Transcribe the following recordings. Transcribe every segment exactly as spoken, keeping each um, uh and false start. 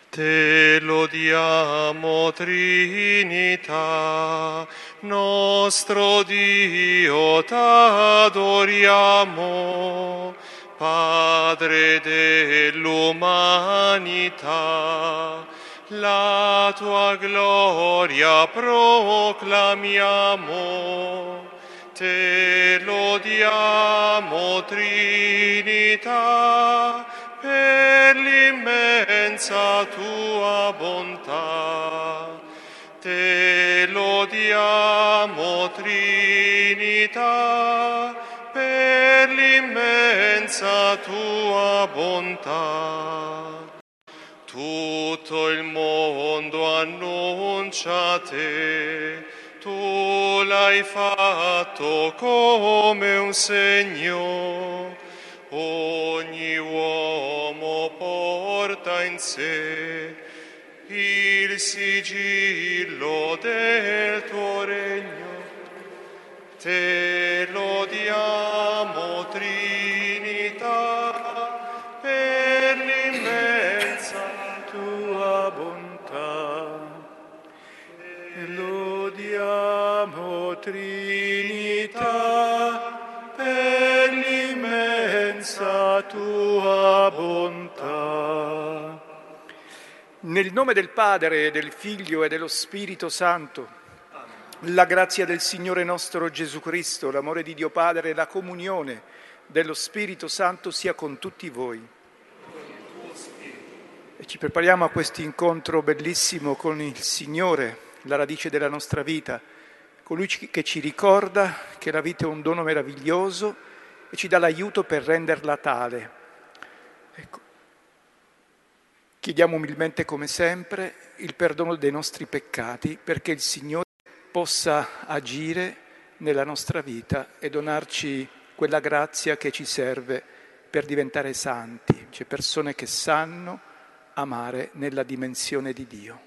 Te lodiamo, Trinità, nostro Dio t'adoriamo, Padre dell'umanità, la tua gloria proclamiamo. Te lodiamo, Trinità, per l'immensa tua bontà. Te lodiamo, Trinità, per l'immensa tua bontà. Tutto il mondo annuncia te, tu l'hai fatto come un segno. Ogni uomo porta in sé il sigillo del tuo regno. Te lodiamo, Trinità, per l'immensa tua bontà. Te lodiamo, Trinità, per l'immensa tua bontà. Nel nome del Padre, del Figlio e dello Spirito Santo, la grazia del Signore nostro Gesù Cristo, l'amore di Dio Padre e la comunione dello Spirito Santo sia con tutti voi. E ci prepariamo a questo incontro bellissimo con il Signore, la radice della nostra vita, colui che ci ricorda che la vita è un dono meraviglioso e ci dà l'aiuto per renderla tale. Ecco. Chiediamo umilmente come sempre il perdono dei nostri peccati perché il Signore possa agire nella nostra vita e donarci quella grazia che ci serve per diventare santi, cioè persone che sanno amare nella dimensione di Dio.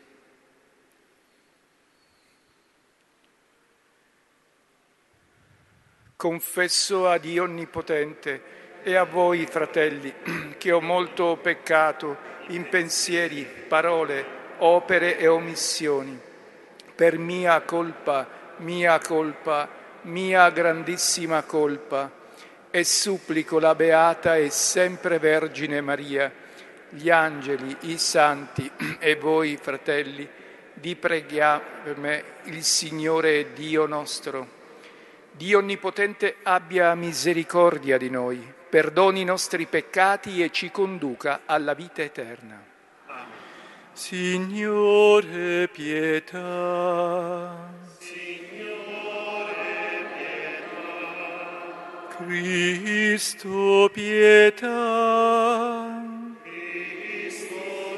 Confesso a Dio Onnipotente e a voi, fratelli, che ho molto peccato in pensieri, parole, opere e omissioni, per mia colpa, mia colpa, mia grandissima colpa, e supplico la Beata e sempre Vergine Maria, gli angeli, i santi e voi, fratelli, di pregare per me il Signore Dio nostro. Dio Onnipotente abbia misericordia di noi, perdoni i nostri peccati e ci conduca alla vita eterna. Amen. Signore, pietà. Signore, pietà. Cristo, pietà. Cristo,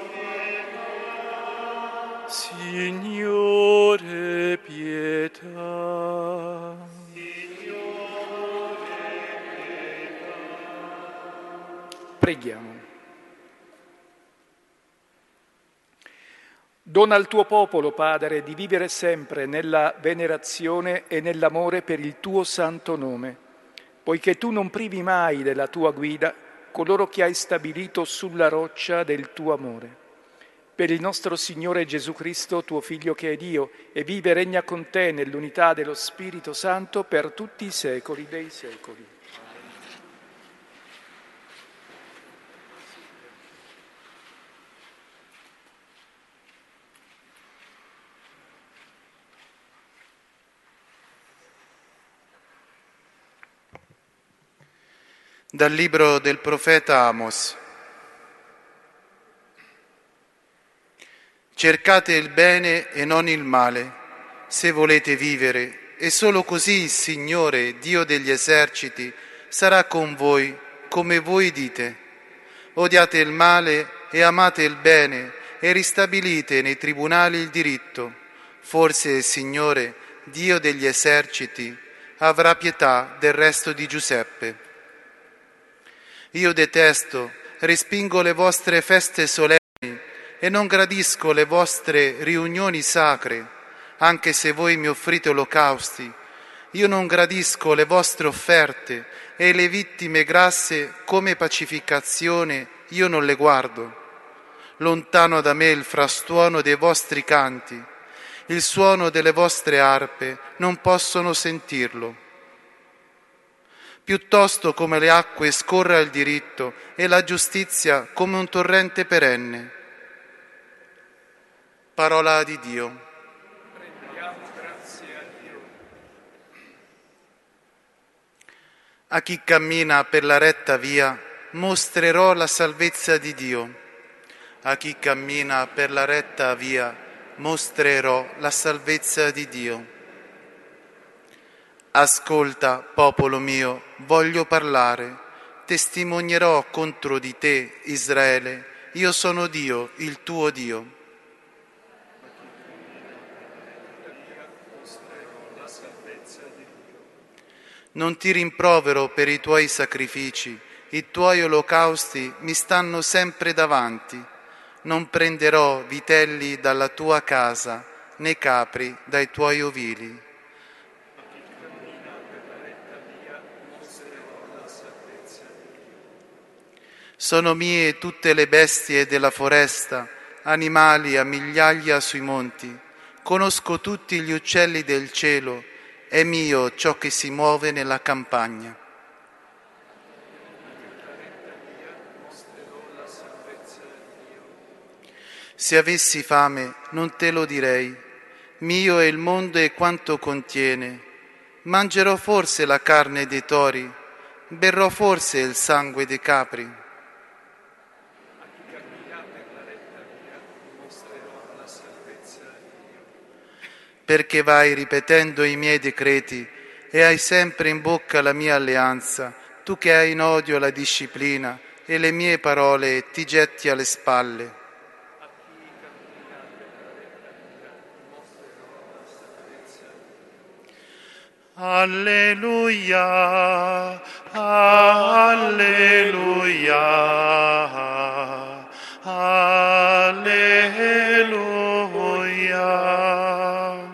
pietà. Signore, pietà. Preghiamo. Dona al tuo popolo, Padre, di vivere sempre nella venerazione e nell'amore per il tuo santo nome, poiché tu non privi mai della tua guida coloro che hai stabilito sulla roccia del tuo amore. Per il nostro Signore Gesù Cristo, tuo Figlio che è Dio, e vive e regna con te nell'unità dello Spirito Santo per tutti i secoli dei secoli. Dal libro del profeta Amos. Cercate il bene e non il male, se volete vivere, e solo così il Signore, Dio degli eserciti, sarà con voi, come voi dite. Odiate il male e amate il bene, e ristabilite nei tribunali il diritto. Forse il Signore, Dio degli eserciti, avrà pietà del resto di Giuseppe. Io detesto, respingo le vostre feste solenni e non gradisco le vostre riunioni sacre, anche se voi mi offrite olocausti. Io non gradisco le vostre offerte e le vittime grasse come pacificazione io non le guardo. lontano da me il frastuono dei vostri canti, il suono delle vostre arpe, non possono sentirlo. Piuttosto come le acque scorra il diritto e la giustizia come un torrente perenne. Parola di Dio. Rendiamo grazie a Dio. A chi cammina per la retta via mostrerò la salvezza di Dio. A chi cammina per la retta via mostrerò la salvezza di Dio. Ascolta, popolo mio, voglio parlare, testimonierò contro di te, Israele, io sono Dio, il tuo Dio. Non ti rimprovero per i tuoi sacrifici, i tuoi olocausti mi stanno sempre davanti. Non prenderò vitelli dalla tua casa, né capri dai tuoi ovili. Sono mie tutte le bestie della foresta, animali a migliaia sui monti. Conosco tutti gli uccelli del cielo, è mio ciò che si muove nella campagna. Se avessi fame non te lo direi, mio è il mondo e quanto contiene. Mangerò forse la carne dei tori, berrò forse il sangue dei capri. Perché vai ripetendo i miei decreti e hai sempre in bocca la mia alleanza, tu che hai in odio la disciplina e le mie parole ti getti alle spalle. Alleluia, alleluia, alleluia.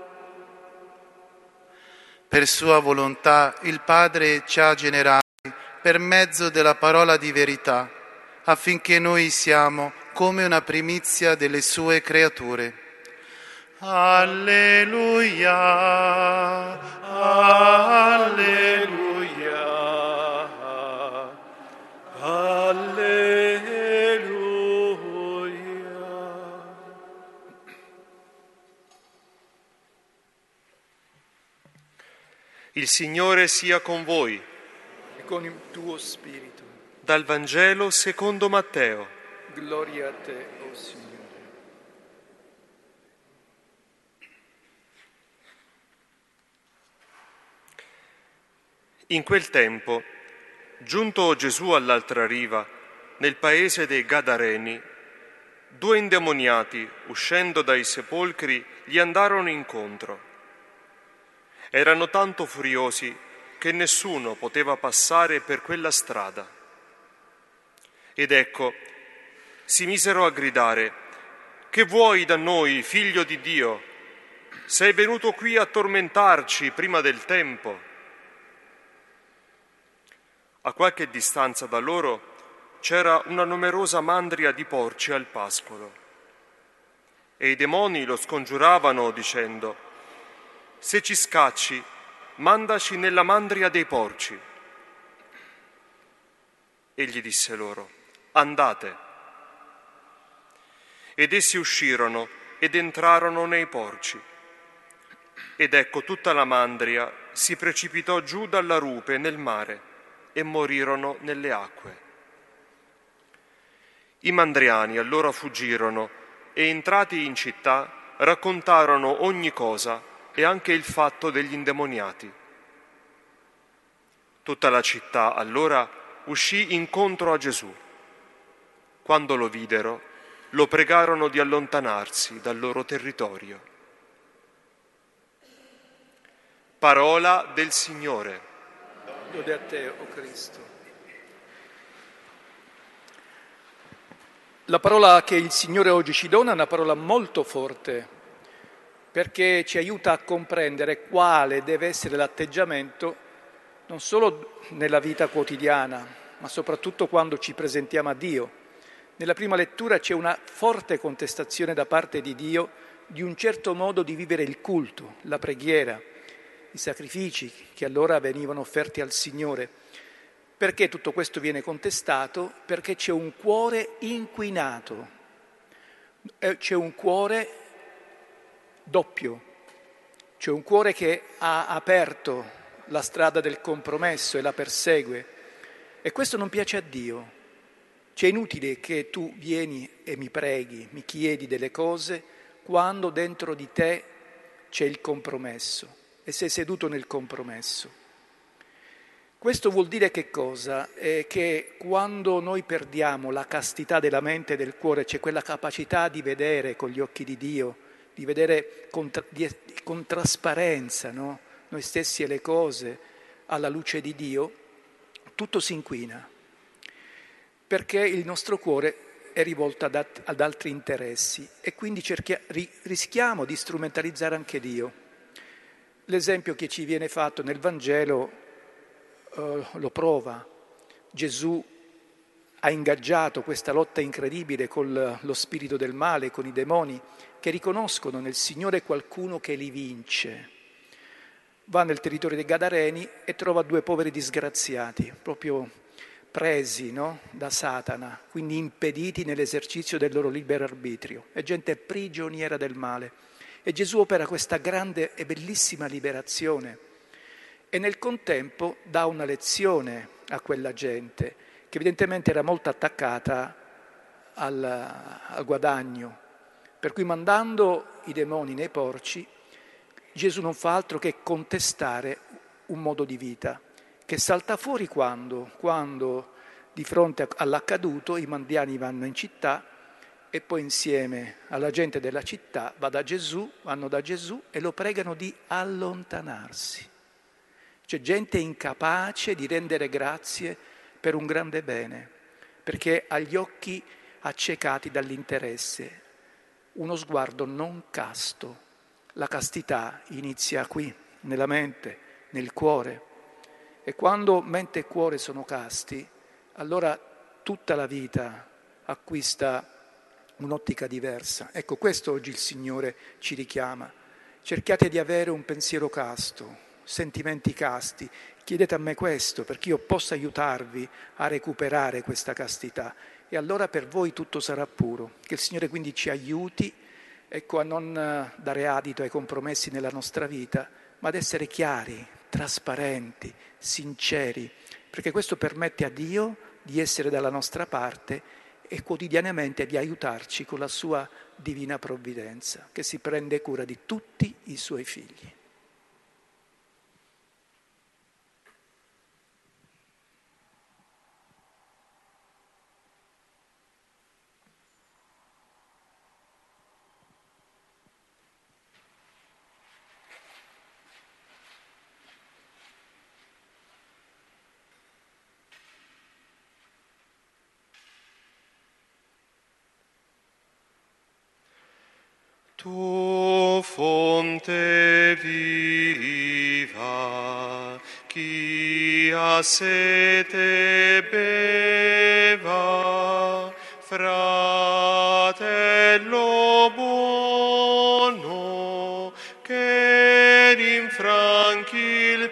Per sua volontà il Padre ci ha generati per mezzo della parola di verità, affinché noi siamo come una primizia delle sue creature. Alleluia, alleluia, alleluia. Il Signore sia con voi. E con il tuo spirito. Dal Vangelo secondo Matteo. Gloria a te, o Signore. In quel tempo, giunto Gesù all'altra riva, nel paese dei Gadareni, due indemoniati, uscendo dai sepolcri, gli andarono incontro. Erano tanto furiosi che nessuno poteva passare per quella strada. Ed ecco, si misero a gridare: «Che vuoi da noi, figlio di Dio? Sei venuto qui a tormentarci prima del tempo?» A qualche distanza da loro c'era una numerosa mandria di porci al pascolo. E i demoni lo scongiuravano dicendo: «Se ci scacci, mandaci nella mandria dei porci». Egli disse loro: «Andate». Ed essi uscirono ed entrarono nei porci. Ed ecco tutta la mandria si precipitò giù dalla rupe nel mare e morirono nelle acque. I mandriani allora fuggirono e, entrati in città, raccontarono ogni cosa e anche il fatto degli indemoniati. Tutta la città allora uscì incontro a Gesù. Quando lo videro, lo pregarono di allontanarsi dal loro territorio. Parola del Signore. Lode a te, o Cristo. La parola che il Signore oggi ci dona è una parola molto forte, perché ci aiuta a comprendere quale deve essere l'atteggiamento non solo nella vita quotidiana, ma soprattutto quando ci presentiamo a Dio, Nella prima lettura c'è una forte contestazione da parte di Dio di un certo modo di vivere il culto, la preghiera, i sacrifici che allora venivano offerti al Signore. Perché tutto questo viene contestato? Perché c'è un cuore inquinato, c'è un cuore doppio, c'è un cuore che ha aperto la strada del compromesso e la persegue, e questo non piace a Dio. Cioè è inutile che tu vieni e mi preghi, mi chiedi delle cose quando dentro di te c'è il compromesso e sei seduto nel compromesso. Questo vuol dire che cosa? Eh, che quando noi perdiamo la castità della mente e del cuore, c'è quella capacità di vedere con gli occhi di Dio, di vedere con, tra- di, con trasparenza, no? Noi stessi e le cose alla luce di Dio, tutto si inquina, perché il nostro cuore è rivolto ad, ad altri interessi e quindi cerchia, ri, rischiamo di strumentalizzare anche Dio. L'esempio che ci viene fatto nel Vangelo eh, lo prova. Gesù ha ingaggiato questa lotta incredibile con lo spirito del male, con i demoni, che riconoscono nel Signore qualcuno che li vince. Va nel territorio dei Gadareni e trova due poveri disgraziati, proprio presi, no? da Satana, quindi impediti nell'esercizio del loro libero arbitrio. È gente prigioniera del male. E Gesù opera questa grande e bellissima liberazione e nel contempo dà una lezione a quella gente che evidentemente era molto attaccata al, al guadagno. Per cui mandando i demoni nei porci, Gesù non fa altro che contestare un modo di vita che salta fuori quando, quando di fronte all'accaduto i mandiani vanno in città e poi insieme alla gente della città va da Gesù, vanno da Gesù e lo pregano di allontanarsi. C'è gente incapace di rendere grazie per un grande bene, perché ha gli occhi accecati dall'interesse, uno sguardo non casto. La castità inizia qui, nella mente, nel cuore. E quando mente e cuore sono casti, allora tutta la vita acquista un'ottica diversa. Ecco, questo oggi il Signore ci richiama. Cerchiate di avere un pensiero casto, sentimenti casti. Chiedete a me questo perché io possa aiutarvi a recuperare questa castità. E allora per voi tutto sarà puro. Che il Signore quindi ci aiuti, ecco, a non dare adito ai compromessi nella nostra vita, ma ad essere chiari, trasparenti, sinceri, perché questo permette a Dio di essere dalla nostra parte e quotidianamente di aiutarci con la sua divina provvidenza, che si prende cura di tutti i suoi figli. Tu fonte viva, chi ha sete beva, fratello buono, che rinfranchi il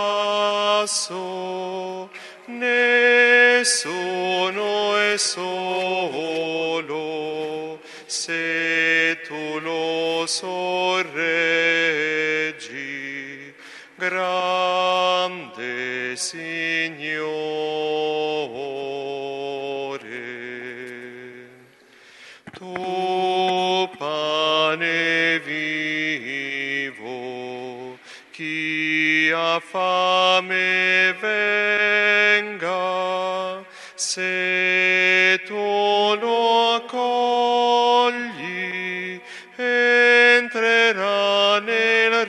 passo, nessuno è solo, se tu lo sorreggi, grande Signore. Tu pane vivo, chi ha fame venga, se tu lo accogli, entrerà nel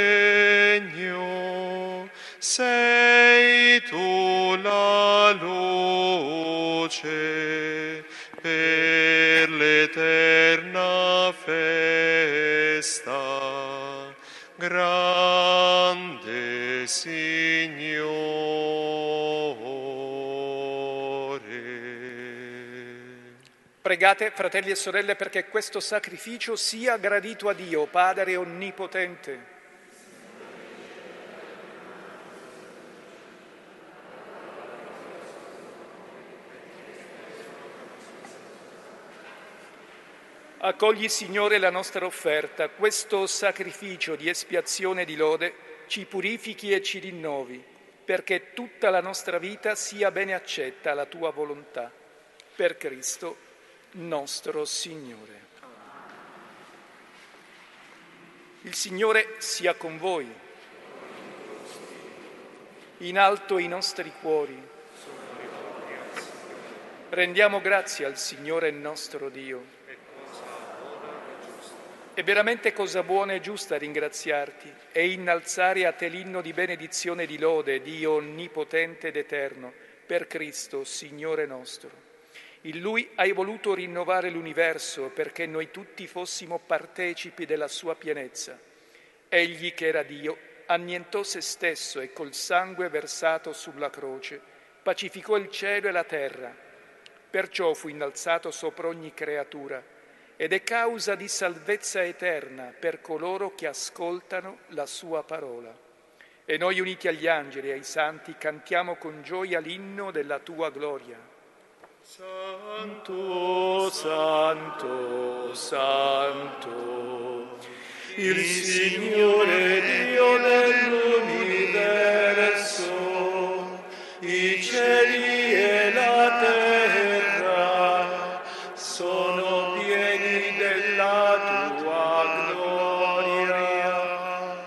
regno. Sei tu la luce per l'eterna festa, grande Signore. Pregate, fratelli e sorelle, perché questo sacrificio sia gradito a Dio, Padre Onnipotente. Accogli, Signore, la nostra offerta, questo sacrificio di espiazione e di lode ci purifichi e ci rinnovi, perché tutta la nostra vita sia bene accetta alla Tua volontà. Per Cristo nostro Signore. Il Signore sia con voi. In alto i nostri cuori. Rendiamo grazie al Signore nostro Dio. È veramente cosa buona e giusta ringraziarti e innalzare a te l'inno di benedizione e di lode, Dio onnipotente ed eterno, per Cristo, Signore nostro. In Lui hai voluto rinnovare l'universo perché noi tutti fossimo partecipi della sua pienezza. Egli, che era Dio, annientò se stesso e col sangue versato sulla croce pacificò il cielo e la terra. Perciò fu innalzato sopra ogni creatura ed è causa di salvezza eterna per coloro che ascoltano la sua parola. E noi, uniti agli angeli e ai santi, cantiamo con gioia l'inno della tua gloria. Santo, santo, santo, il Signore Dio dell'universo, i cieli e la terra sono pieni della tua gloria.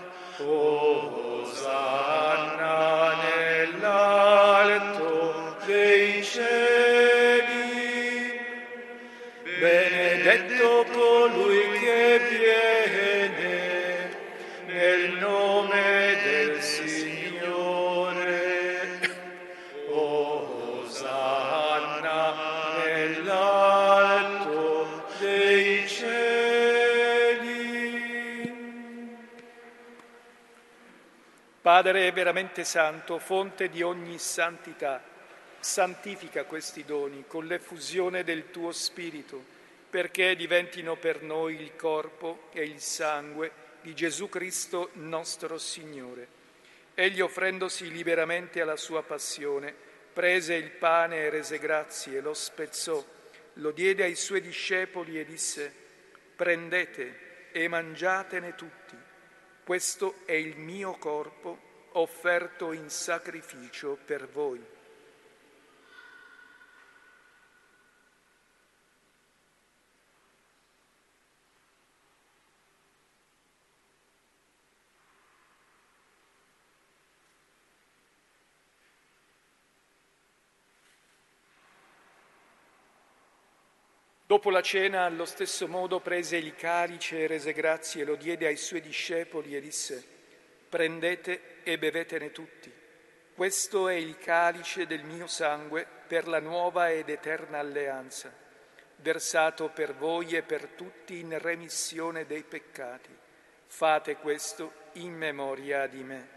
Osanna nell'alto dei cieli, benedetto colui che viene nel nome del Signore. Osanna nell'alto dei cieli. Padre veramente santo, fonte di ogni santità, santifica questi doni con l'effusione del tuo Spirito, perché diventino per noi il corpo e il sangue di Gesù Cristo nostro Signore. Egli, offrendosi liberamente alla sua passione, prese il pane e rese grazie, lo spezzò, lo diede ai suoi discepoli e disse: prendete e mangiatene tutti, questo è il mio corpo offerto in sacrificio per voi. Dopo la cena, allo stesso modo, prese il calice e rese grazie, lo diede ai suoi discepoli e disse: prendete e bevetene tutti. Questo è il calice del mio sangue per la nuova ed eterna alleanza, versato per voi e per tutti in remissione dei peccati. Fate questo in memoria di me.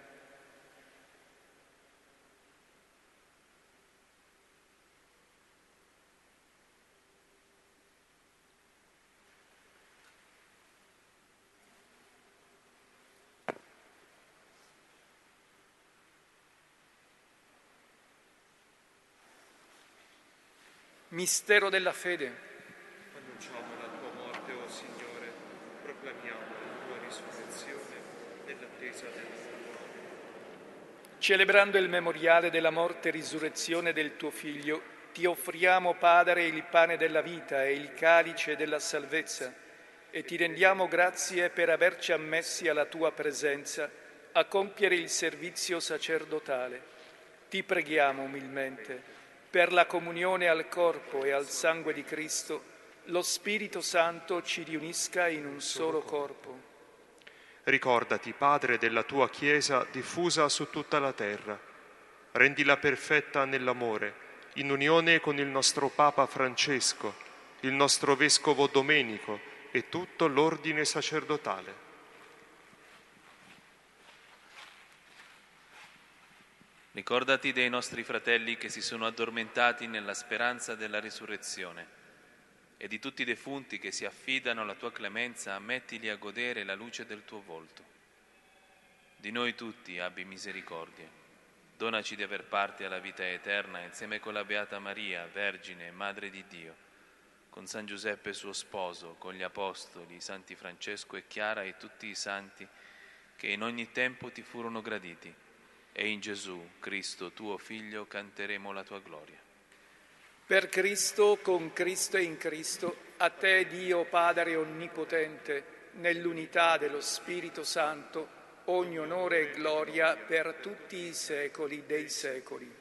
Mistero della fede. Annunciamo la tua morte, o Signore, proclamiamo la tua risurrezione nell'attesa della tua gloria. Celebrando il memoriale della morte e risurrezione del tuo Figlio, ti offriamo, Padre, il pane della vita e il calice della salvezza, e ti rendiamo grazie per averci ammessi alla tua presenza a compiere il servizio sacerdotale. Ti preghiamo umilmente, per la comunione al corpo e al sangue di Cristo, lo Spirito Santo ci riunisca in un solo corpo. Ricordati, Padre, della tua Chiesa diffusa su tutta la terra. Rendila perfetta nell'amore, in unione con il nostro Papa Francesco, il nostro Vescovo Domenico e tutto l'ordine sacerdotale. Ricordati dei nostri fratelli che si sono addormentati nella speranza della risurrezione e di tutti i defunti che si affidano alla tua clemenza, ammettili a godere la luce del tuo volto. Di noi tutti abbi misericordia. Donaci di aver parte alla vita eterna insieme con la Beata Maria, Vergine e Madre di Dio, con San Giuseppe suo sposo, con gli Apostoli, Santi Francesco e Chiara e tutti i santi che in ogni tempo ti furono graditi. E in Gesù, Cristo, tuo Figlio, canteremo la tua gloria. Per Cristo, con Cristo e in Cristo, a te Dio Padre Onnipotente, nell'unità dello Spirito Santo, ogni onore e gloria per tutti i secoli dei secoli.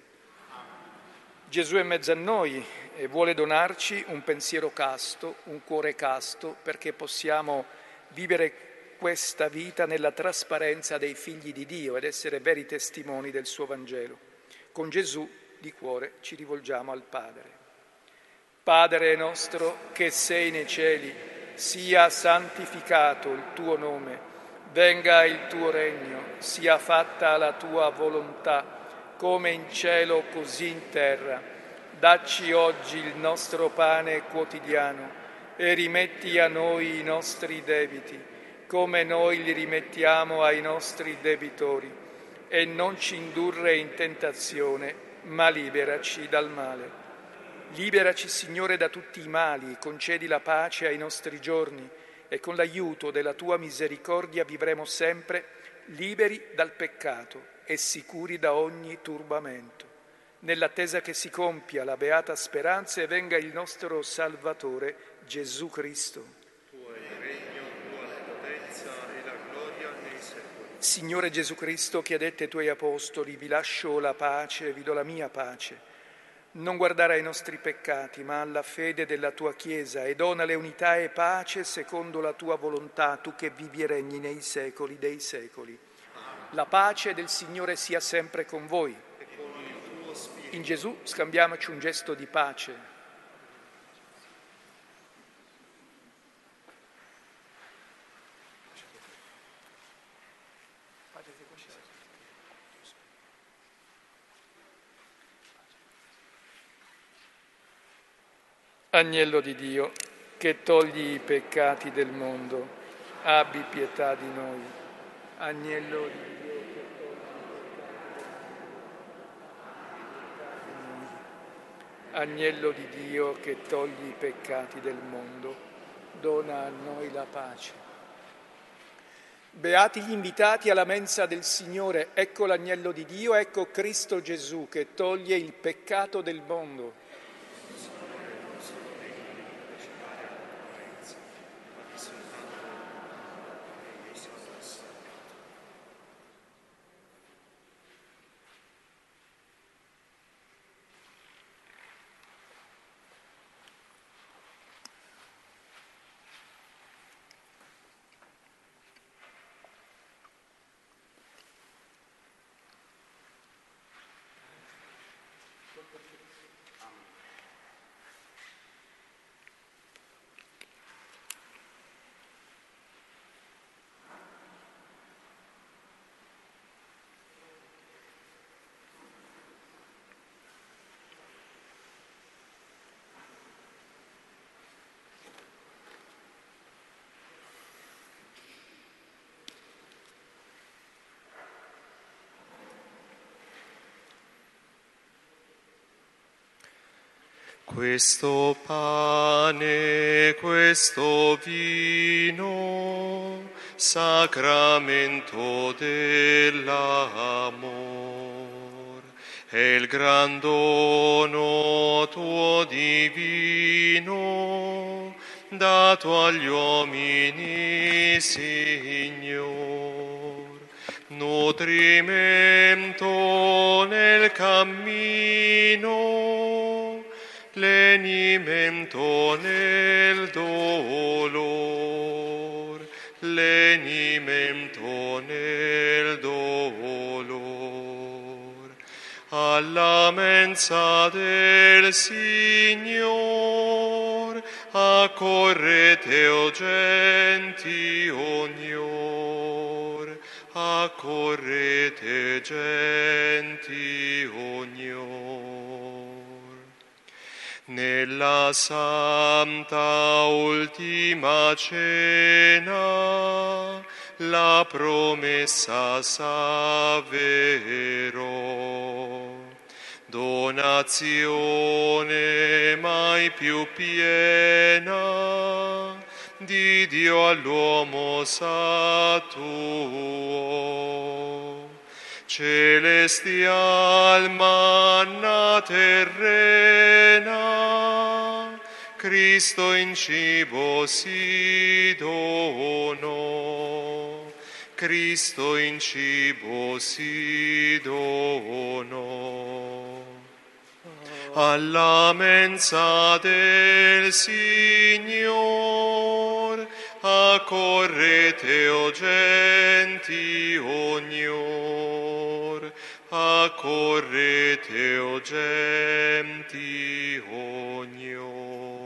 Gesù è in mezzo a noi e vuole donarci un pensiero casto, un cuore casto, perché possiamo vivere questa vita nella trasparenza dei figli di Dio ed essere veri testimoni del suo Vangelo. Con Gesù di cuore ci rivolgiamo al Padre. Padre nostro che sei nei cieli, sia santificato il tuo nome, venga il tuo regno, sia fatta la tua volontà, come in cielo così in terra. Dacci oggi il nostro pane quotidiano e rimetti a noi i nostri debiti, come noi li rimettiamo ai nostri debitori, e non ci indurre in tentazione, ma liberaci dal male. Liberaci, Signore, da tutti i mali, concedi la pace ai nostri giorni, e con l'aiuto della tua misericordia vivremo sempre liberi dal peccato e sicuri da ogni turbamento, nell'attesa che si compia la beata speranza e venga il nostro Salvatore, Gesù Cristo. Tuo è il regno, tua la potenza e la gloria nei secoli. Signore Gesù Cristo, che ha detto ai tuoi apostoli, vi lascio la pace, vi do la mia pace. Non guardare ai nostri peccati, ma alla fede della tua Chiesa, e donale unità e pace secondo la tua volontà, tu che vivi e regni nei secoli dei secoli. La pace del Signore sia sempre con voi. In Gesù scambiamoci un gesto di pace. Agnello di Dio, che togli i peccati del mondo, abbi pietà di noi. Agnello di Dio, che togli, Agnello di Dio, che togli i peccati del mondo, dona a noi la pace. Beati gli invitati alla mensa del Signore, ecco l'agnello di Dio, ecco Cristo Gesù, che toglie il peccato del mondo. Questo pane, questo vino, sacramento dell'amor, è il gran dono tuo divino, dato agli uomini, Signor, nutrimento nel cammino, lenimento nel dolor, lenimento nel dolor. Alla mensa del Signor, accorrete, o genti ognor, accorrete, genti ognor. Nella santa ultima cena la promessa s'avverò. Donazione mai più piena di Dio all'uomo s'attuò. Celestial manna terrena, Cristo in cibo si donò. Cristo in cibo si donò. Alla mensa del Signor accorrete, o genti ognor, accorrete, o genti ognor.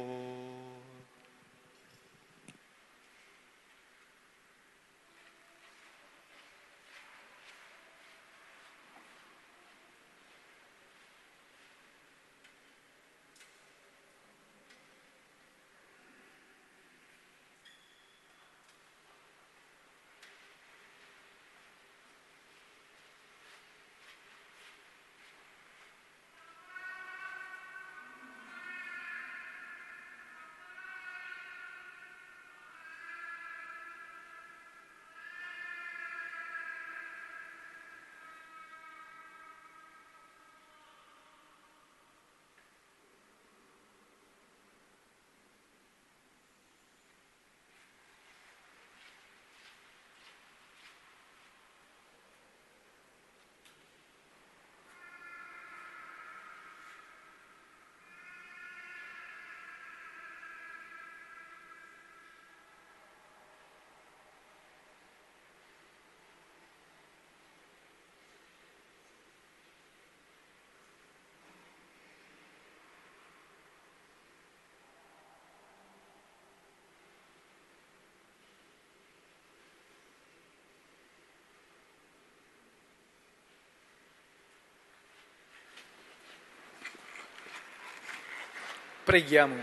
Preghiamo.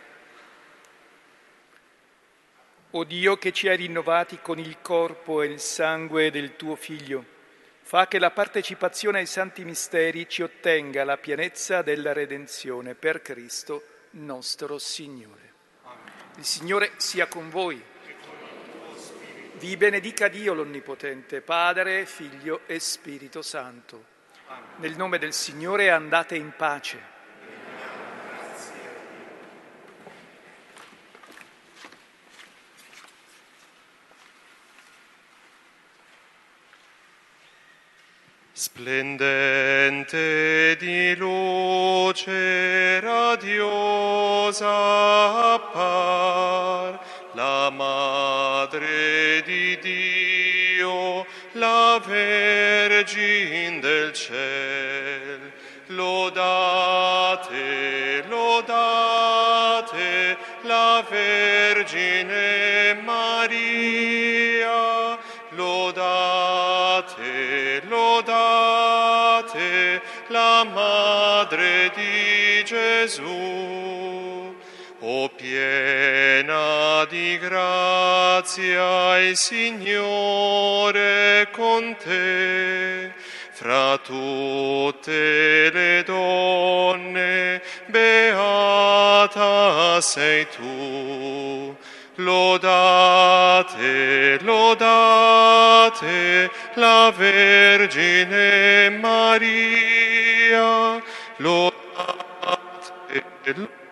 O Dio, che ci hai rinnovati con il corpo e il sangue del tuo Figlio, fa che la partecipazione ai santi misteri ci ottenga la pienezza della redenzione per Cristo nostro Signore. Il Signore sia con voi. Vi benedica Dio l'Onnipotente, Padre, Figlio e Spirito Santo. Nel nome del Signore andate in pace. Splendente di luce radiosa appar la Madre di Dio, la Vergine del ciel. Lodate, lodate la Vergine Maria, lodate, lodate la Madre di Gesù. O piena di grazia, il Signore è con te. Fra tutte le donne, beata sei tu. Lodate, lodate la Vergine Maria, lodate, lodate